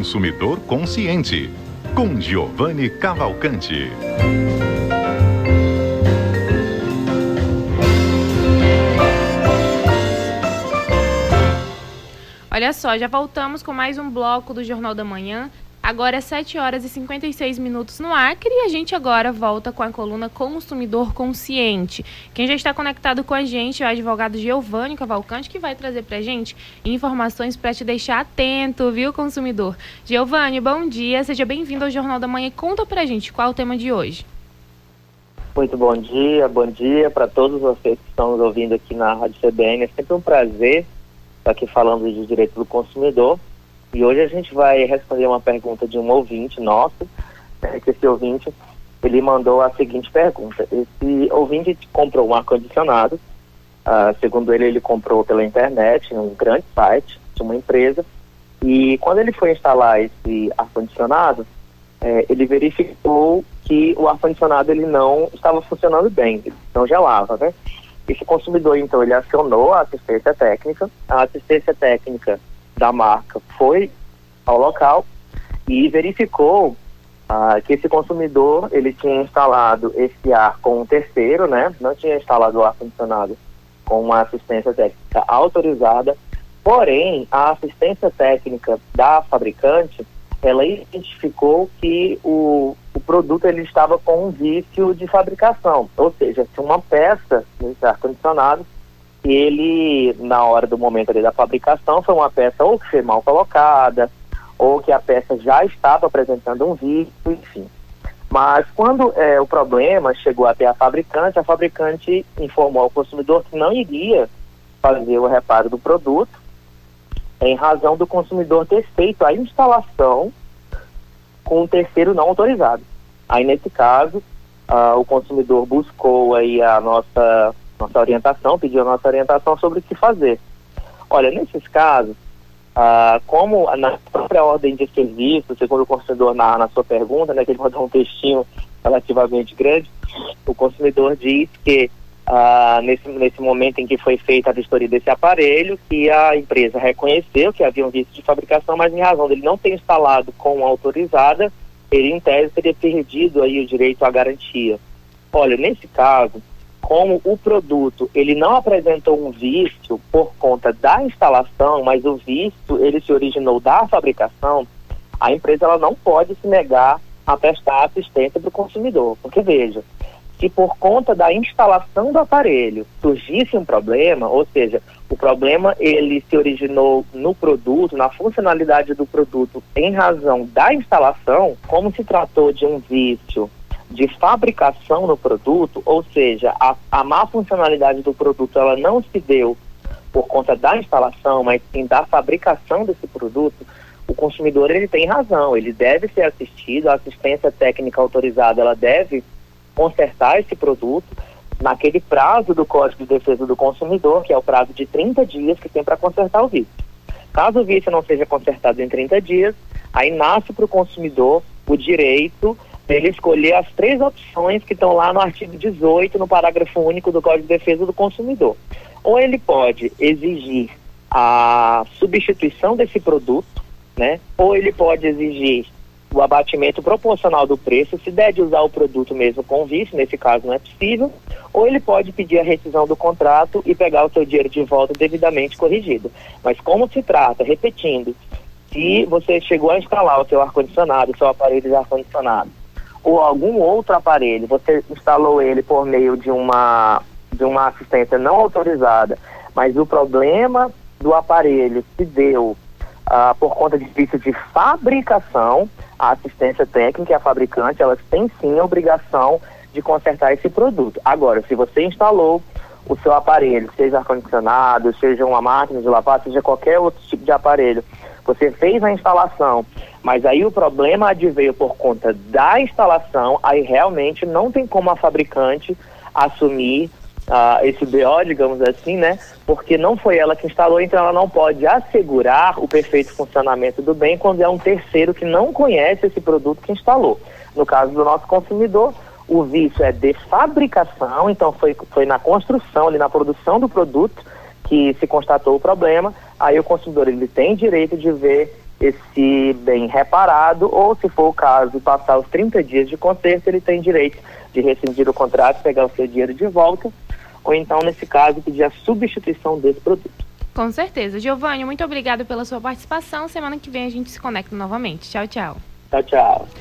consumidor consciente, com Giovanni Cavalcante. Olha só, já voltamos com mais um bloco do Jornal da Manhã. Agora é 7 horas e 56 minutos no Acre e a gente agora volta com a coluna Consumidor Consciente. Quem já está conectado com a gente é o advogado Giovanni Cavalcante, que vai trazer para a gente informações para te deixar atento, viu, consumidor? Giovanni, bom dia, seja bem-vindo ao Jornal da Manhã e conta para a gente qual é o tema de hoje. Muito bom dia para todos vocês que estão nos ouvindo aqui na Rádio CBN. É sempre um prazer estar aqui falando de direito do consumidor. E hoje a gente vai responder uma pergunta de um ouvinte nosso, que esse ouvinte, ele mandou a seguinte pergunta. Esse ouvinte comprou um ar-condicionado, segundo ele comprou pela internet, em um grande site de uma empresa, e quando ele foi instalar esse ar-condicionado, ele verificou que o ar-condicionado ele não estava funcionando bem, ele não gelava, né? Esse consumidor, então, ele acionou a assistência técnica da marca foi ao local e verificou que esse consumidor, ele tinha instalado esse ar com um terceiro, né? Não tinha instalado o ar-condicionado com uma assistência técnica autorizada, porém, a assistência técnica da fabricante, ela identificou que o produto ele estava com um vício de fabricação, ou seja, tinha uma peça nesse ar-condicionado que ele, na hora do momento ali da fabricação, foi uma peça ou que foi mal colocada, ou que a peça já estava apresentando um vício, enfim. Mas quando o problema chegou até a fabricante informou ao consumidor que não iria fazer o reparo do produto, em razão do consumidor ter feito a instalação com um terceiro não autorizado. Aí, nesse caso, o consumidor buscou aí a nossa orientação, pediu a nossa orientação sobre o que fazer. Olha, nesses casos, como na própria ordem de serviço, segundo o consumidor na sua pergunta, né, que ele mandou um textinho relativamente grande, o consumidor diz que nesse momento em que foi feita a vistoria desse aparelho, que a empresa reconheceu que havia um vício de fabricação, mas em razão dele não ter instalado com autorizada, ele em tese teria perdido aí o direito à garantia. Olha, nesse caso, como o produto ele não apresentou um vício por conta da instalação, mas o vício ele se originou da fabricação, a empresa ela não pode se negar a prestar assistência para o consumidor. Porque veja, se por conta da instalação do aparelho surgisse um problema, ou seja, o problema ele se originou no produto, na funcionalidade do produto em razão da instalação, como se tratou de um vício de fabricação no produto, ou seja, a má funcionalidade do produto ela não se deu por conta da instalação, mas sim da fabricação desse produto, o consumidor ele tem razão, ele deve ser assistido, a assistência técnica autorizada ela deve consertar esse produto naquele prazo do Código de Defesa do Consumidor, que é o prazo de 30 dias que tem para consertar o vício. Caso o vício não seja consertado em 30 dias, aí nasce para o consumidor o direito ele escolher as 3 opções que estão lá no artigo 18, no parágrafo único do Código de Defesa do Consumidor. Ou ele pode exigir a substituição desse produto, né? Ou ele pode exigir o abatimento proporcional do preço, se der de usar o produto mesmo com vício, nesse caso não é possível, ou ele pode pedir a rescisão do contrato e pegar o seu dinheiro de volta devidamente corrigido. Mas como se trata, repetindo, se você chegou a instalar o seu ar-condicionado, o seu aparelho de ar-condicionado, ou algum outro aparelho, você instalou ele por meio de uma assistência não autorizada, mas o problema do aparelho se deu por conta de vício de fabricação, a assistência técnica e a fabricante, elas têm sim a obrigação de consertar esse produto. Agora, se você instalou o seu aparelho, seja ar-condicionado, seja uma máquina de lavar, seja qualquer outro tipo de aparelho, você fez a instalação, mas aí o problema adveio por conta da instalação, aí realmente não tem como a fabricante assumir esse BO, digamos assim, né? Porque não foi ela que instalou, então ela não pode assegurar o perfeito funcionamento do bem quando é um terceiro que não conhece esse produto que instalou. No caso do nosso consumidor, o vício é de fabricação, então foi na construção, ali na produção do produto que se constatou o problema, aí o consumidor ele tem direito de ver esse bem reparado, ou se for o caso, passar os 30 dias de conserto, ele tem direito de rescindir o contrato, pegar o seu dinheiro de volta, ou então, nesse caso, pedir a substituição desse produto. Com certeza. Giovanni, muito obrigada pela sua participação. Semana que vem a gente se conecta novamente. Tchau, tchau. Tchau, tchau.